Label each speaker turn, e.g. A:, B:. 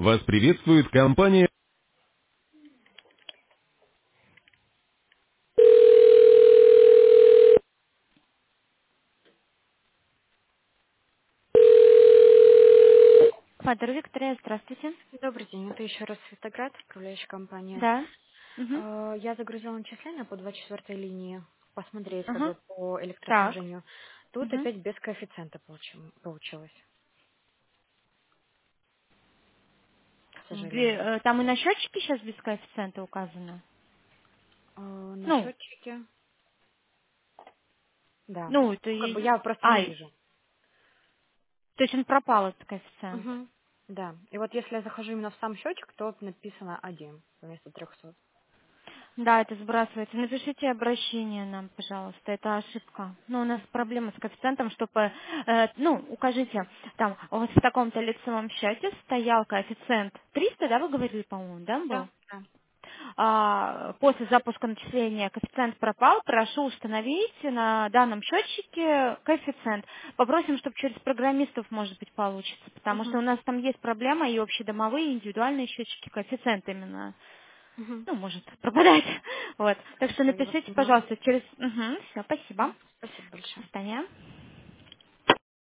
A: Вас приветствует компания.
B: Фадер Виктория, здравствуйте.
C: Добрый день, это еще раз Светоград, управляющая компания.
B: Да. Угу.
C: Я загрузила начисление по 24 линии, посмотреть как
B: Ага.
C: бы по
B: Так.
C: электроснабжению. Тут
B: Угу.
C: опять без коэффициента получилось, к сожалению.
B: Там и на счетчике сейчас без коэффициента указано.
C: На
B: Ну,
C: счетчике, да.
B: ну, это
C: Ну, как бы
B: и...
C: я просто не
B: Ай,
C: вижу.
B: то есть он пропал, этот коэффициент.
C: Мгм. Да. И вот если я захожу именно в сам счетчик, то написано 1 вместо 300.
B: Да, это сбрасывается. Напишите обращение нам, пожалуйста, это ошибка. Ну, у нас проблема с коэффициентом, чтобы, укажите, там, у вас в таком-то лицевом счете стоял коэффициент 300, да, вы говорили, по-моему, да, был?
C: Да, да.
B: После запуска начисления коэффициент пропал, прошу установить на данном счетчике коэффициент. Попросим, чтобы через программистов, может быть, получится, потому что
C: Мгм.
B: у нас там есть проблема и общедомовые, и индивидуальные счетчики, коэффициент именно,
C: Мгм.
B: может пропадать. Вот. Так что
C: Хорошо, я вас
B: напишите,
C: поняла.
B: пожалуйста, через... Все, спасибо.
C: Спасибо большое.
B: До свидания.